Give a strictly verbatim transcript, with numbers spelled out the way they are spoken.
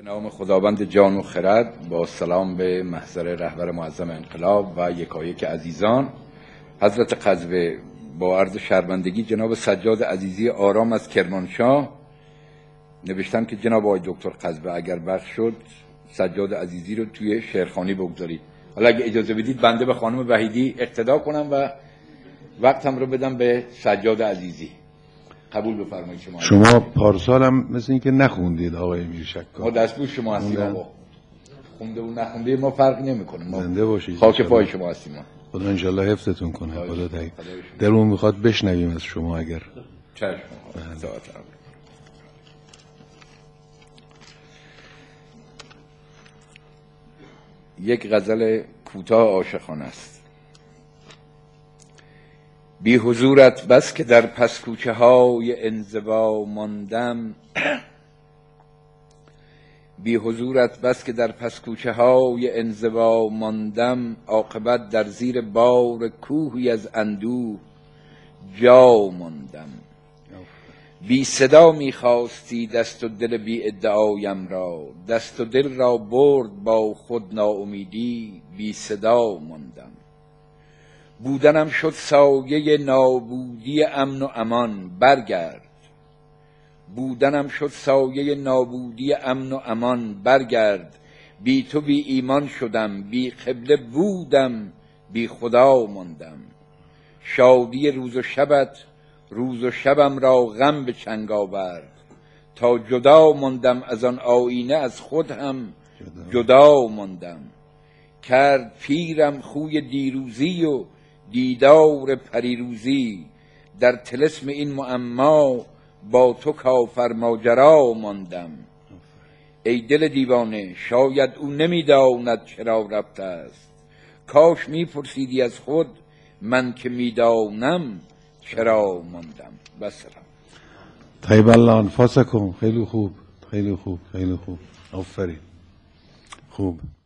نام خداوند جان و خرد، با سلام به محضر رهبر معظم انقلاب و یکایک عزیزان. حضرت قزوه، با عرض شرمندگی جناب سجاد عزیزی آرام از کرمانشاه نوشتن که جناب آقای دکتر قزوه اگر بخش شد سجاد عزیزی رو توی شعرخوانی بگذارید. حالا اگه اجازه بدید بنده به خانم وحیدی اقتدا کنم و وقتم رو بدم به سجاد عزیزی. قبول بفرمایید. شما شما پارسال هم مثل این که نخوندید آقای میرشکار. ما دستبوش شما هستیم آقا، خونده و نخونده ما فرق نمیکنه. ما زنده باشید، خاک پای شما هستیم. ما خدا انشالله حفظتون کنه. خدا دهید دلمون میخواد بشنویم از شما اگر چشم. یک غزل کوتاه عاشقانه است. بی حضورت بس که در پس کوچه های انزوا ماندم، بی حضورت بس که در پس کوچه های انزوا ماندم، عاقبت در زیر بار کوهی از اندوه جا ماندم. بی صدا میخواستی دست و دل بی ادعایم را، دست و دل را برد با خود ناامیدی، بی صدا ماندم. بودنم شد سایه نابودی امن و امان، برگرد. بودنم شد سایه نابودی امن و امان، برگرد. بی تو بی ایمان شدم، بی قبله بودم، بی خدا ماندم. شادی روز و شبت روز و شبم را غم به چنگ آورد، تا جدا ماندم از آن آینه از خود هم جدا ماندم. کرد پیرم خوی دیروزی و دیدار پریروزی، در طلسم این معما با تو کافر ماجرا ماندم. ای دل دیوانه شاید او نمیداند چرا رفته است، کاش میپرسیدی از خود من که میدانم چرا ماندم. بسلام. طیب الله انفاسکم. خیلی خوب، خیلی خوب، خیلی خوب. آفرین. خوب.